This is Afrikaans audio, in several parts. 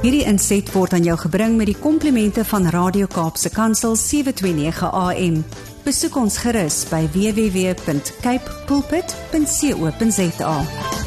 Hierdie inset word aan jou gebring met die komplimente van Radio Kaapse Kansel 729 AM. Besoek ons gerus by www.capepulpit.co.za.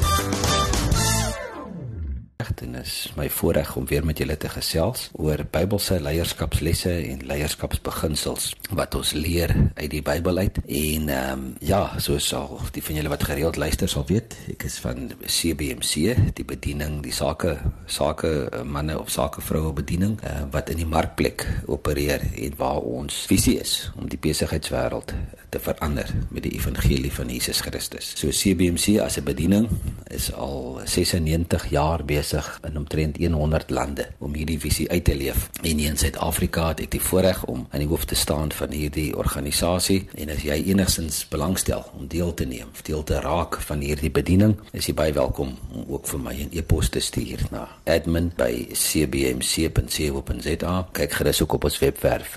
En is my voorreg om weer met julle te gesels oor Bybelse leierskapslesse en leierskapsbeginsels wat ons leer uit die Bybel uit. En soos al die van julle wat gereeld luister sal weet, ek is van CBMC, die bediening, die sake manne of sakevroue bediening wat in die markplek opereer en waar ons visie is om die besigheidswêreld te verander met die evangelie van Jesus Christus. So CBMC as 'n bediening is al 96 jaar besig in omtrent 100 lande om hierdie visie uit te leef. En in Suid-Afrika het ek die voorreg om aan die hoof te staan van hierdie organisasie. En as jy enigstens belangstel om deel te neem, of deel te raak van hierdie bediening, is jy baie welkom om ook vir my 'n e-pos te stuur na admin@cbmc.co.za. Kyk gerus ook op ons webwerf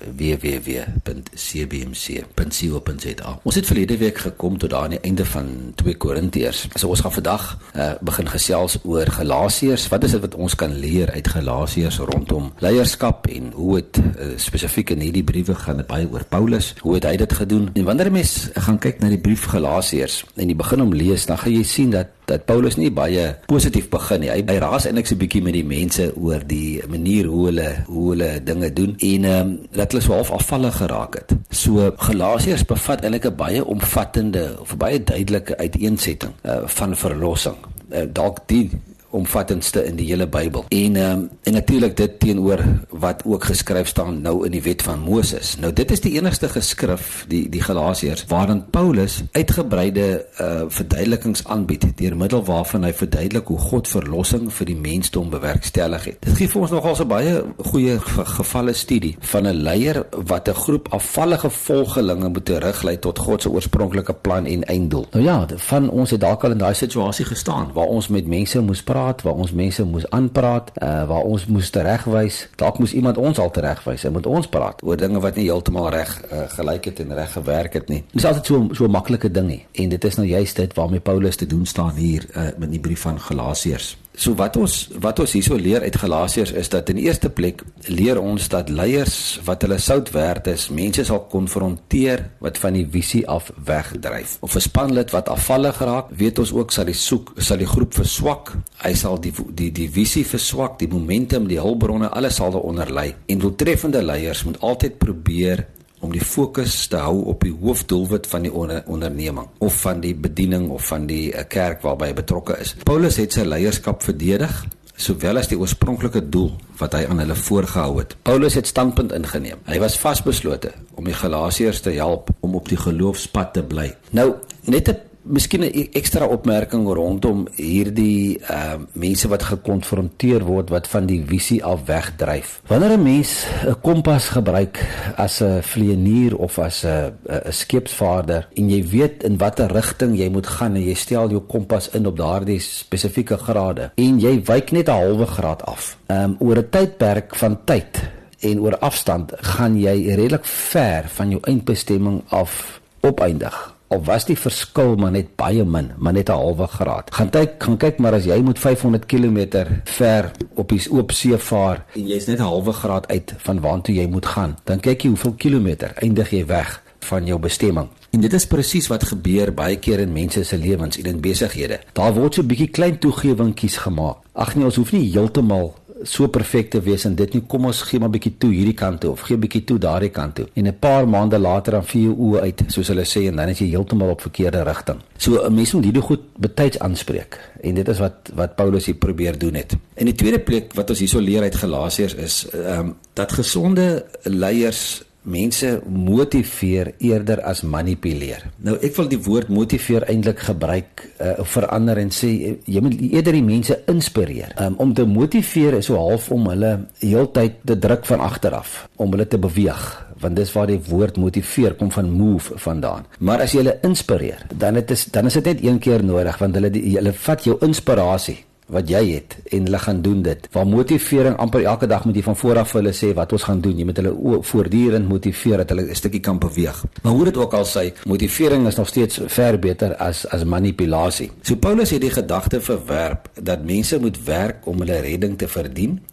www.cbmc.co.za. Ons het verlede week gekom tot daar aan die einde van 2 Korintiërs. So ons gaan vandag begin gesels oor Galasiërs. Wat is dit wat ons kan leer uit Galasiërs rondom leierskap en hoe het spesifiek in hierdie briewe gaan dit baie oor Paulus, hoe het hy dit gedoen? En wanneer 'n mens gaan kyk na die brief Galasiërs en jy begin hom lees, dan gaan jy sien dat Paulus nie baie positief begin nie. Hy raas eintlik so 'n bietjie met die mense oor die manier hoe hulle dinge doen en dat hulle so half afvallig geraak het. So Galasiërs bevat eintlik 'n baie omvattende of 'n baie duidelike uiteensetting van verlossing. Dalk die omvattendste in die hele Bybel. En natuurlik dit teenoor wat ook geskryf staan nou in die wet van Moses. Nou dit is die enigste geskrif, die Galasiërs, waarin Paulus uitgebreide verduidelikings aanbied, deur middel waarvan hy verduidelik hoe God verlossing vir die mensdom bewerkstellig het. Dit gee vir ons nogal so baie goeie gevalle studie van 'n leier wat 'n groep afvallige volgelinge moet teruglei tot God se oorspronklike plan en einddoel. Nou ja, van ons het dalk al in daai situasie gestaan, waar ons met mense moes praat, waar ons mense moes aanpraat, waar ons moes teregwys, dalk moes iemand ons al teregwys en moet ons praat oor dinge wat nie heeltemal reg gelyk het en reg gewerk het nie. Dit is altyd so 'n maklike ding nie. En dit is nou juist dit waarmee Paulus te doen staan hier in die brief van Galasiërs. So wat ons hierso leer uit Galasiërs is dat in die eerste plek leer ons dat leiers wat hulle sout werd is, mense sal konfronteer wat van die visie af wegdryf. Of 'n spanlid wat afvallig raak, weet ons ook sal die groep verswak. Hy sal die visie verswak, die momentum, die hulpbronne, alles sal daaronder lê. En doeltreffende leiers moet altyd probeer om die fokus te hou op die hoofdoelwit van die onderneming, of van die bediening, of van die kerk waarby hy betrokke is. Paulus het sy leierskap verdedig, sowel as die oorspronklike doel wat hy aan hulle voorgehou het. Paulus het standpunt ingeneem. Hy was vasbeslote om die Galasiërs te help om op die geloofspad te bly. Nou, net miskien 'n ekstra opmerking rondom hierdie mense wat gekonfronteer word wat van die visie af wegdryf. Wanneer 'n mens 'n kompas gebruik as 'n vlieënier of as 'n skeepsvaarder en jy weet in watter rigting jy moet gaan en jy stel jou kompas in op daardie spesifieke grade en jy wyk net 'n halwe graad af. Oor 'n tydperk van tyd en oor afstand gaan jy redelik ver van jou eindbestemming af opeindig. Of was die verskil maar net baie min, maar net 'n halwe graad. Gaan kyk maar as jy moet 500 km ver op die oop see vaar en jy's net 'n halwe graad uit van waartoe jy moet gaan, dan kyk jy hoeveel kilometer eindig jy weg van jou bestemming. En dit is presies wat gebeur baie keer in mense se lewens en in besighede. Daar word so 'n bietjie klein toegewingkies gemaak. Ag nee, ons hoef nie heeltemal so perfek te wees en dit nie, kom ons gee maar bietjie toe hierdie kant toe of gee bietjie toe daardie kant toe. En 'n paar maande later dan vee jou oë uit, soos hulle sê, en dan is jy heeltemal op verkeerde rigting. So 'n mens moet hierdie goed betyds aanspreek. En dit is wat Paulus hier probeer doen het. En die tweede plek wat ons hierso leer uit Galasiërs is dat gesonde leiers mense motiveer eerder as manipuleer. Nou ek wil die woord motiveer eintlik gebruik verander en sê jy moet eerder die mense inspireer. Om te motiveer is so half om hulle heeltyd te druk van agteraf, om hulle te beweeg. Want dis waar die woord motiveer kom van move vandaan. Maar as jy hulle inspireer, dan is dit net een keer nodig, want hulle vat jou inspirasie wat jy het en hulle gaan doen dit. Waar motivering amper elke dag moet jy van vooraf vir hulle sê wat ons gaan doen. Jy moet hulle voortdurend motiveer dat hulle 'n stukkie kan beweeg. Maar hoe dit ook al sê, motivering is nog steeds ver beter as manipulasie. So Paulus het die gedagte verwerp dat mense moet werk om hulle redding te verdien,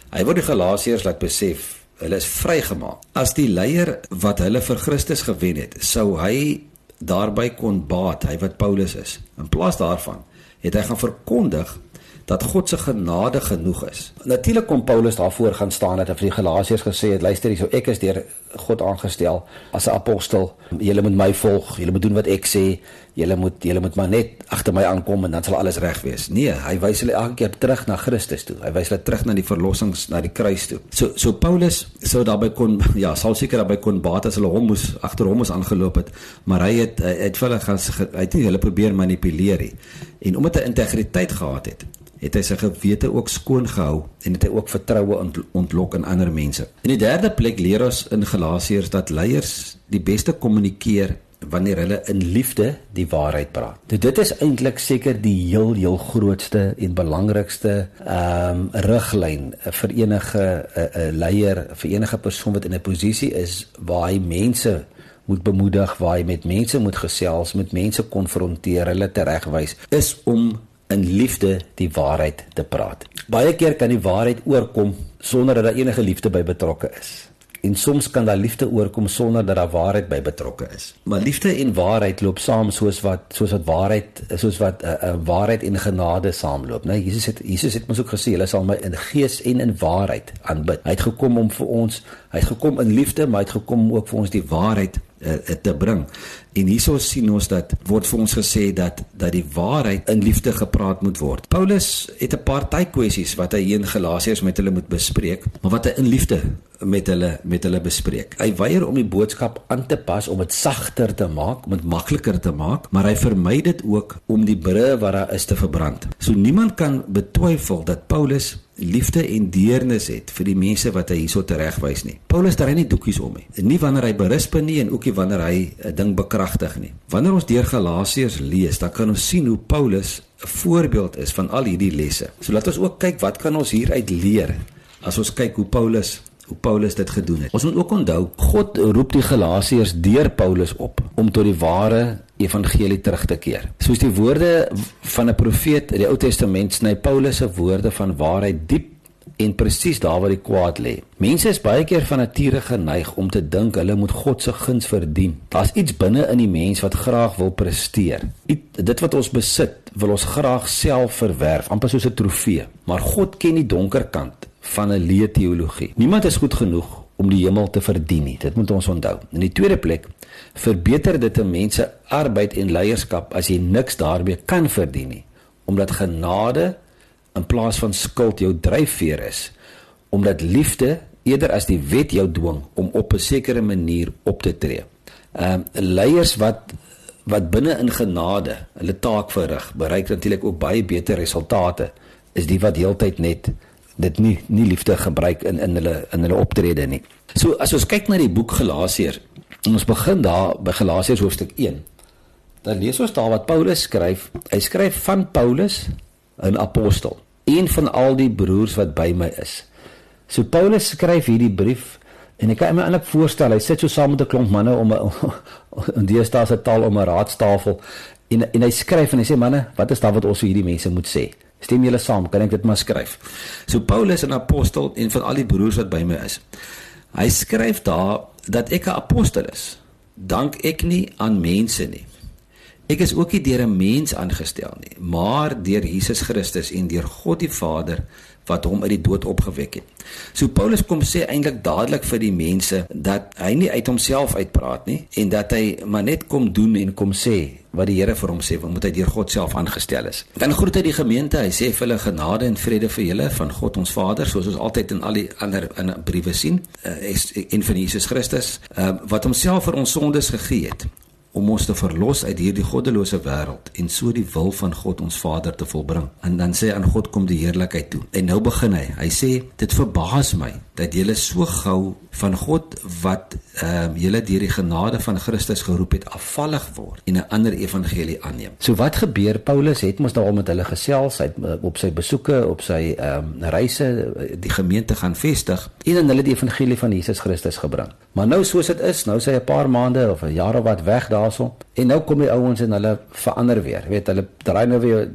Hy wil die Galasiërs laat besef, hulle is vrygemaak. As die leier wat hulle vir Christus gewen het, sou hy daarby kon baat, hy wat Paulus is. In plaas daarvan het hy gaan verkondig dat God se genade genoeg is. Natuurlik kom Paulus daarvoor gaan staan dat hy vir die Galasiërs gesê het, luister hierso, ek is deur God aangestel as 'n apostel. Julle moet my volg, julle moet doen wat ek sê, julle moet maar net agter my aankom en dan sal alles reg wees. Nee, hy wys hulle elke keer terug na Christus toe. Hy wys hulle terug na die verlossings, na die kruis toe. So Paulus sou daarbey kon, ja, sal seker daarbey kon baat as hulle agter hom moes aangeloop het, maar hy het vir hulle hy het nie hulle probeer manipuleer nie. En omdat hy integriteit gehad het hy sy gewete ook skoon gehou en het hy ook vertroue ontlok in ander mense. In die derde plek leer ons in Galasiërs dat leiers die beste kommunikeer wanneer hulle in liefde die waarheid praat. Dit is eintlik seker die heel grootste en belangrikste riglyn vir enige leier, vir enige persoon wat in 'n posisie is waar hy mense moet bemoedig, waar hy met mense moet gesels, met mense konfronteer, hulle teregwys, is om in liefde die waarheid te praat. Baie keer kan die waarheid oorkom sonder dat daar enige liefde by betrokke is. En soms kan daar liefde oorkom sonder dat daar waarheid by betrokke is. Maar liefde en waarheid loop saam soos wat waarheid en genade saamloop. Nee, Jesus het ons ook gesê, hulle sal my in gees en in waarheid aanbid. Hy het gekom om vir ons, hy het gekom in liefde, maar hy het gekom ook vir ons die waarheid te bring. En hierso sien ons dat word vir ons gesê dat die waarheid in liefde gepraat moet word. Paulus het 'n paar tydkwessies wat hy in Galasiërs met hulle moet bespreek, maar wat hy in liefde met hulle bespreek. Hy weier om die boodskap aan te pas, om dit sagter te maak, om dit makliker te maak, maar hy vermy dit ook om die brûe wat daar is te verbrand. So niemand kan betwyfel dat Paulus liefde en deernis het vir die mense wat hy hierso teregwys nie. Paulus draai nie doekies om nie. Nie wanneer hy berisp nie en ook nie wanneer hy 'n ding bekragtig nie. Wanneer ons deur Galasiërs lees, dan kan ons sien hoe Paulus 'n voorbeeld is van al hierdie lesse. So laat ons ook kyk wat kan ons hieruit leer as ons kyk hoe Paulus dit gedoen het. Ons moet ook onthou, God roep die Galasiërs deur Paulus op om tot die ware evangelie terug te keer. Soos die woorde van 'n profeet in die Ou Testament sny Paulus se woorde van waarheid diep en presies daar waar die kwaad lê. Mense is baie keer van nature geneig om te dink hulle moet God se guns verdien. Daar's iets binne in die mens wat graag wil presteer. Dit wat ons besit, wil ons graag self verwerf, amper soos 'n trofee. Maar God ken die donker kant van 'n leë teologie. Niemand is goed genoeg om die hemel te verdien nie. Dit moet ons onthou. In die tweede plek, verbeter dit 'n mens se arbeid en leierskap as jy niks daarmee kan verdien nie, omdat genade in plaas van skuld jou dryfveer is, omdat liefde eerder as die wet jou dwing om op 'n sekere manier op te tree. Leiers wat binne in genade hulle taak verrig, bereik natuurlik ook baie beter resultate, is die wat heeltyd net dit nie liefde gebruik in hulle optrede nie. So as ons kyk na die boek Galasiërs, en ons begin daar by Galasiërs hoofstuk 1, dan lees ons daar wat Paulus skryf. Hy skryf van Paulus, 'n apostel, een van al die broers wat by my is. So Paulus skryf hierdie brief, en ek kan my eintlik voorstel, hy sit so saam met 'n klomp manne in deesdae se taal om 'n raadstafel, en hy skryf en hy sê, manne, wat is daar wat ons vir hierdie mense moet sê? Stem julle saam, kan ek dit maar skryf? So Paulus, 'n apostel, en van al die broers wat by my is. Hy skryf daar dat ek 'n apostel is. Dank ek nie aan mense nie. Ek is ook nie deur 'n mens aangestel nie, maar deur Jesus Christus en deur God die Vader wat hom uit die dood opgewek het. So Paulus kom sê eintlik dadelik vir die mense dat hy nie uit homself uitpraat nie, en dat hy maar net kom doen en kom sê wat die Here vir hom sê, want hy deur God self aangestel is. Dan groet hy die gemeente, hy sê vir hulle genade en vrede vir julle van God ons Vader, soos ons altyd in al die ander briewe sien, en van Jesus Christus, wat homself vir ons sondes gegee het, om ons te verlos uit hierdie goddelose wêreld en so die wil van God ons Vader te volbring. En dan sê aan God kom die heerlikheid toe. En nou begin hy sê, dit verbaas my dat julle so gou van God wat julle deur die genade van Christus geroep het, afvallig word en 'n ander evangelie aanneem. So wat gebeur? Paulus het mos daarom met hulle gesels, hy het op sy besoeke, op sy reise die gemeente gaan vestig en in hulle die evangelie van Jesus Christus gebring. Maar nou soos dit is, nou is hy 'n paar maande of 'n jaar of wat weg daarso, En nou kom die ouens en hulle verander weer, weet, hulle draai nou weer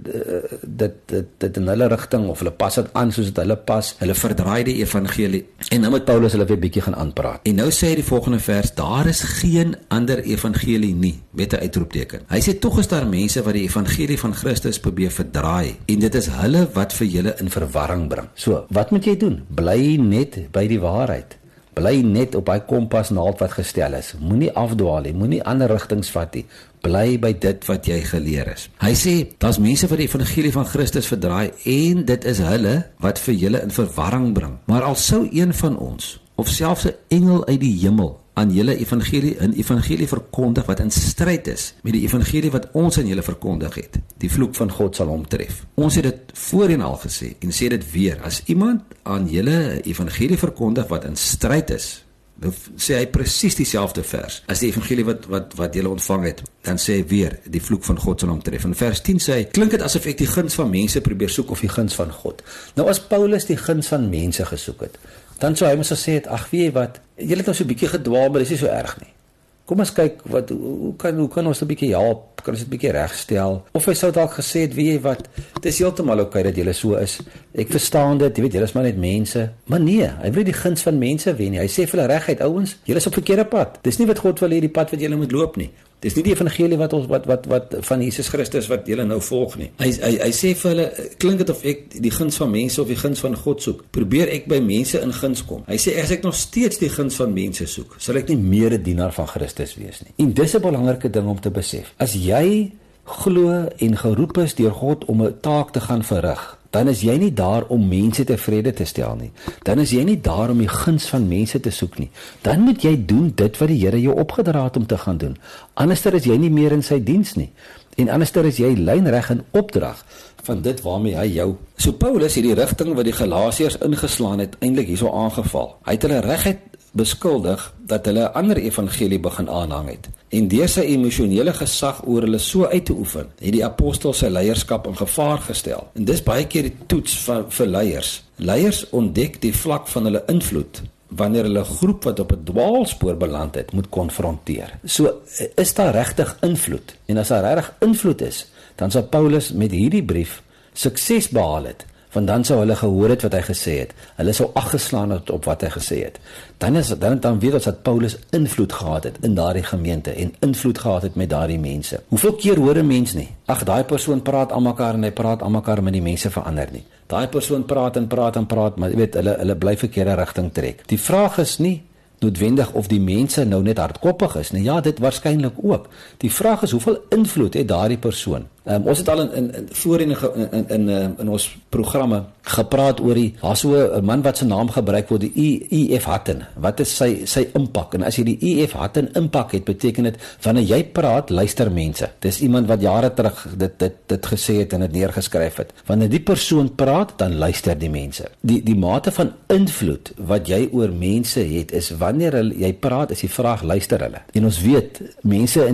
dit in hulle rigting, of hulle pas dit aan soos dit hulle pas, hulle verdraai die evangelie, en nou moet Paulus hulle weer bietjie gaan aanpraat. En nou sê hy die volgende vers, daar is geen ander evangelie nie, met 'n uitroepteken. Hy sê, tog is daar mense wat die evangelie van Christus probeer verdraai, en dit is hulle wat vir julle in verwarring bring. So, wat moet jy doen? Bly net by die waarheid. Bly net op hy kompasnaald wat gestel is. Moenie afdwaal nie, moenie ander rigtings vat nie. Bly by dit wat jy geleer is. Hy sê, daar's mense wat die evangelie van Christus verdraai, en dit is hulle wat vir julle in verwarring bring. Maar al sou een van ons, of selfs 'n engel uit die hemel, aan julle evangelie verkondig wat in stryd is met die evangelie wat ons aan julle verkondig het, die vloek van God sal hom tref. Ons het dit voorheen al gesê, en sê dit weer, as iemand aan julle evangelie verkondig wat in stryd is, dan sê hy presies dieselfde vers, as die evangelie wat julle ontvang het, dan sê hy weer, die vloek van God sal hom tref. In vers 10 sê hy, klink dit asof ek die guns van mense probeer soek, of die guns van God. Nou as Paulus die guns van mense gesoek het, dan sou hy mos gesê het, ag weet jy wat, julle het nou so 'n bietjie gedwaal, maar dis nie so erg nie. Kom ons kyk, hoe kan ons 'n bietjie help, kan ons dit 'n bietjie regstel, of hy sou dalk gesê het, weet jy wat, dit is heeltemal oukei dat julle so is, ek verstaan dit, jy weet, julle is maar net mense, maar nee, hy wil die guns van mense wen nie, hy sê vir hulle reguit, ouens, julle is op verkeerde pad, dis nie wat God wil hê, die pad wat julle moet loop nie, dis nie die evangelie wat van Jesus Christus wat julle nou volg nie. Hy sê vir hulle, klink dit of ek die guns van mense of die guns van God soek, probeer ek by mense in guns kom. Hy sê, as ek nog steeds die guns van mense soek, sal ek nie meer 'n dienaar van Christus wees nie. En dis 'n belangrike ding om te besef. As jy glo en geroep is deur God om 'n taak te gaan verrig, dan is jy nie daar om mense tevrede te stel nie. Dan is jy nie daar om die guns van mense te soek nie. Dan moet jy doen dit wat die Here jou opgedra het om te gaan doen. Anderster is jy nie meer in sy diens nie. En anderster is jy lynreg in opdrag van dit waarmee hy jou. So Paulus het die rigting wat die Galasiërs ingeslaan het eintlik hierso aangeval. Hy het hulle reguit beskuldig dat hulle 'n ander evangelie begin aanhang het. En deur sy emosionele gesag oor hulle so uit te oefen, het die apostel sy leierskap in gevaar gestel. En dis baie keer die toets vir leiers. Leiers ontdek die vlak van hulle invloed wanneer hulle 'n groep wat op 'n dwaalspoor beland het, moet konfronteer. So, is daar regtig invloed? En as daar regtig invloed is, dan sal Paulus met hierdie brief sukses behaal het, want dan sou hulle gehoor het wat hy gesê het. Hulle sou aggeslaan het op wat hy gesê het. Dan weet ons dat Paulus invloed gehad het in daardie gemeente en invloed gehad het met daardie mense. Hoeveel keer hoor 'n mens nie? Ag, daai persoon praat aan mekaar en hy praat aan mekaar, maar die mense verander nie. Daai persoon praat en praat, maar jy weet, hulle bly verkeerde rigting trek. Die vraag is nie noodwendig of die mense nou net hardkoppig is nie. Ja, dit waarskynlik ook. Die vraag is, hoeveel invloed het daardie persoon? Ons het al voorheen in ons programme gepraat oor daar so 'n man wat sy naam gebruik word, die E.F. Hutton. Wat is sy impak? En as jy die E.F. Hutton impak het, beteken dit, wanneer jy praat, luister mense. Dis iemand wat jare terug dit gesê het en dit neergeskryf het. Wanneer die persoon praat, dan luister die mense. Die mate van invloed wat jy oor mense het, is wanneer jy praat, is die vraag, luister hulle. En ons weet, mense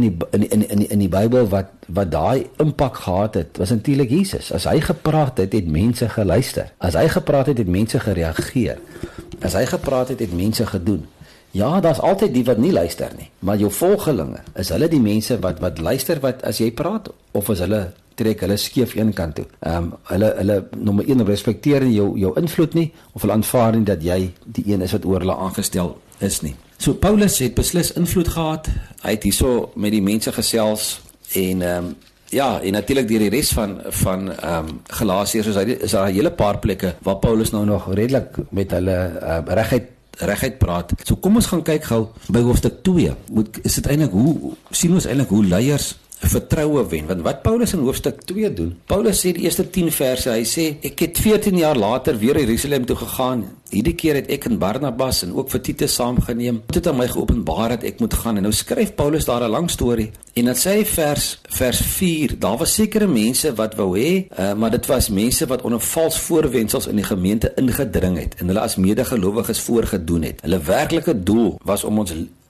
in die Bybel wat daai impak gehad het, was natuurlik Jesus. As hy gepraat het, het mense geluister. As hy gepraat het, het mense gereageer. As hy gepraat het, het mense gedoen. Ja, daar's altyd die wat nie luister nie, maar jou volgelinge, is hulle die mense wat luister as jy praat, of is hulle trek hulle skeef een kant toe? Hulle nommer 1 respekteer jou invloed nie, of hulle aanvaar nie dat jy die een is wat oor hulle aangestel is nie. So Paulus het beslis invloed gehad. Hy het hierso met die mense gesels en en natuurlik deur die res van Galasiërs is daar 'n hele paar plekke waar Paulus nou nog redelik met hulle reguit praat. So kom ons gaan kyk gou by hoofstuk 2. Sien ons eintlik hoe leiers vertroue wen, want wat Paulus in hoofstuk 2 doen, Paulus sê die eerste 10 verse, hy sê, ek het 14 jaar later weer Jerusalem toe gegaan, hierdie keer het ek en Barnabas en ook vir Titus saamgeneem, het aan my geopenbaar dat ek moet gaan, en nou skryf Paulus daar 'n lang storie, en dan sê hy vers 4, daar was sekere mense wat wou hê, maar dit was mense wat onder vals voorwendsels in die gemeente ingedring het, en hulle as medegelowiges voorgedoen het. Hulle werklike doel was om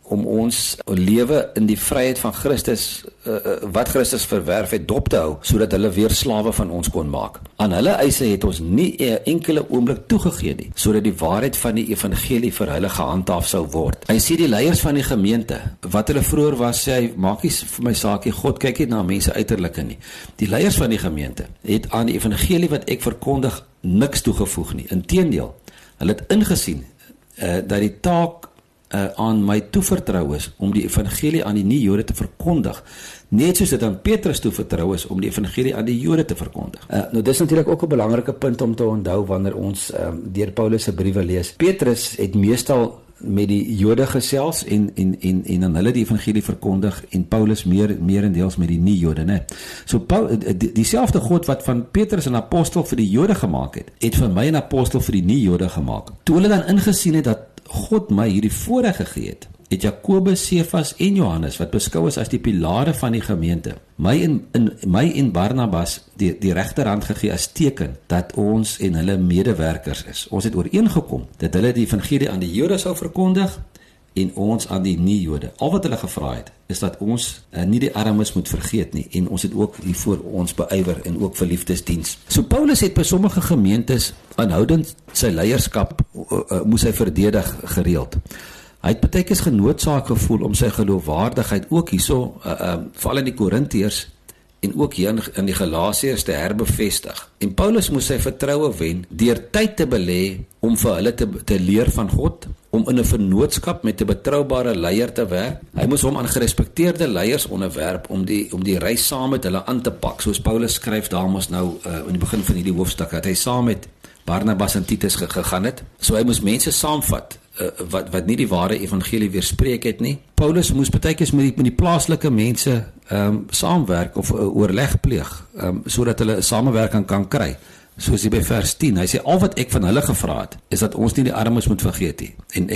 om ons lewe in die vryheid van Christus, wat Christus verwerf het, dop te hou, sodat hulle weer slawe van ons kon maak. Aan hulle eise het ons nie 'n enkele oomblik toegegee nie, sodat die waarheid van die evangelie vir hulle gehandhaaf sou word. Hy sê die leiers van die gemeente, wat hulle vroeër was, sê hy, maak nie vir my saakie, God kyk nie na mense uiterlike nie. Die leiers van die gemeente het aan die evangelie wat ek verkondig niks toegevoeg nie. Inteendeel, hulle het ingesien dat die taak aan my toevertrou is om die evangelie aan die nie-Jode te verkondig, net soos dit aan Petrus toevertrou is om die evangelie aan die Jode te verkondig. Nou dis natuurlik ook 'n belangrike punt om te onthou wanneer ons deur Paulus se briewe lees. Petrus het meestal met die Jode gesels en aan hulle die evangelie verkondig, en Paulus meerendeels met die nie-Jode, né? So dieselfde God wat van Petrus 'n apostel vir die Jode gemaak het van my 'n apostel vir die nie-Jode gemaak. Toe hulle dan ingesien het dat God my hierdie voorreg gegee het Jakobus, Sefas en Johannes, wat beskou is as die pilare van die gemeente, my en Barnabas die regterhand gegee as teken dat ons en hulle medewerkers is. Ons het ooreengekom dat hulle die evangelie aan die Jode sou verkondig en ons aan die nie-Jode. Al wat hulle gevra het, is dat ons nie die armes moet vergeet nie, en ons het ook hiervoor ons beywer en ook vir liefdesdiens. So Paulus het by sommige gemeentes aanhoudend sy leierskap moes hy verdedig gereeld. Hy het baie keer genoodsaak gevoel om sy geloofwaardigheid ook hierso, veral in die Korintiërs en ook hier in die Galasiërs te herbevestig. En Paulus moes sy vertroue wen deur tyd te belê om vir hulle te leer van God, om in 'n vennootskap met 'n betroubare leier te werk. Hy moes hom aan gerespekteerde leiers onderwerp om die reis saam met hulle aan te pak. Soos Paulus skryf daarmos nou in die begin van hierdie hoofstuk, dat hy saam met Barnabas en Titus gegaan het. So hy moes mense saamvat wat nie die ware evangelie weerspreek het nie. Paulus moes baie keer met die plaaslike mense saamwerk of oorleg pleeg, sodat hulle 'n samewerking kan kry. Soos hy by vers 10, hy sê, al wat ek van hulle gevra het, is dat ons nie die armes moet vergeet nie. En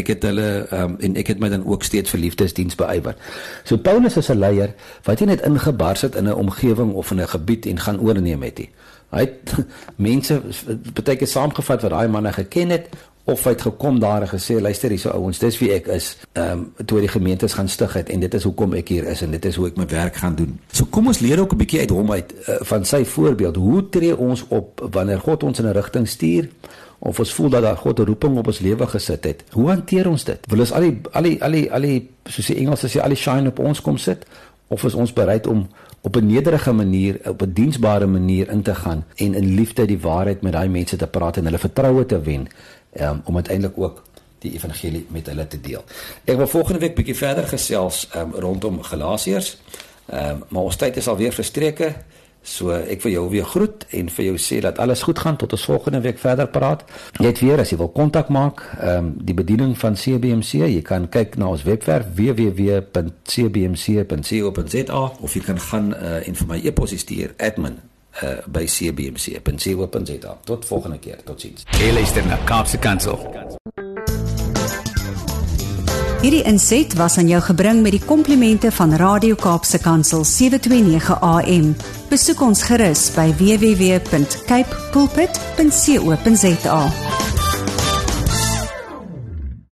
ek het my dan ook steeds vir liefdesdiens beywer. So Paulus is 'n leier wat nie net ingebars het in 'n omgewing of in 'n gebied en gaan oorneem het nie. Hy het mense baie keer saamgevat wat daai manne geken het, of hy het gekom daar en gesê, luister hierso ouens, dis wie ek is, toe die gemeentes gaan stig het, en dit is hoekom ek hier is, en dit is hoe ek my werk gaan doen. So kom ons leer ook 'n bietjie uit hom uit, van sy voorbeeld. Hoe tree ons op wanneer God ons in 'n rigting stuur, of ons voel dat daar God 'n roeping op ons lewe gesit het? Hoe hanteer ons dit? Wil ons al die soos die Engelse sê, al die shine op ons kom sit, of is ons bereid om op 'n nederige manier, op 'n diensbare manier in te gaan, en in liefde die waarheid met daai mense te praat, en hulle vertroue te wen, om uiteindelik ook die evangelie met hulle te deel. Ek wil volgende week bietjie verder gesels rondom Galasiërs, maar ons tyd is alweer verstreke, so ek wil jou weer groet en vir jou sê dat alles goed gaan tot ons volgende week verder praat. Net weer, as jy wil kontak maak, die bediening van CBMC, jy kan kyk na ons webwerf www.cbmc.co.za, of jy kan gaan en vir my e-pos stuur, admin by cbmc.co.za. Tot volgende keer, totsiens. Jy luister na Kaapse Kansel. Hierdie inset was aan jou gebring met die komplimente van Radio Kaapse Kansel 729 AM. Besoek ons gerus by www.cape pulpit.co.za.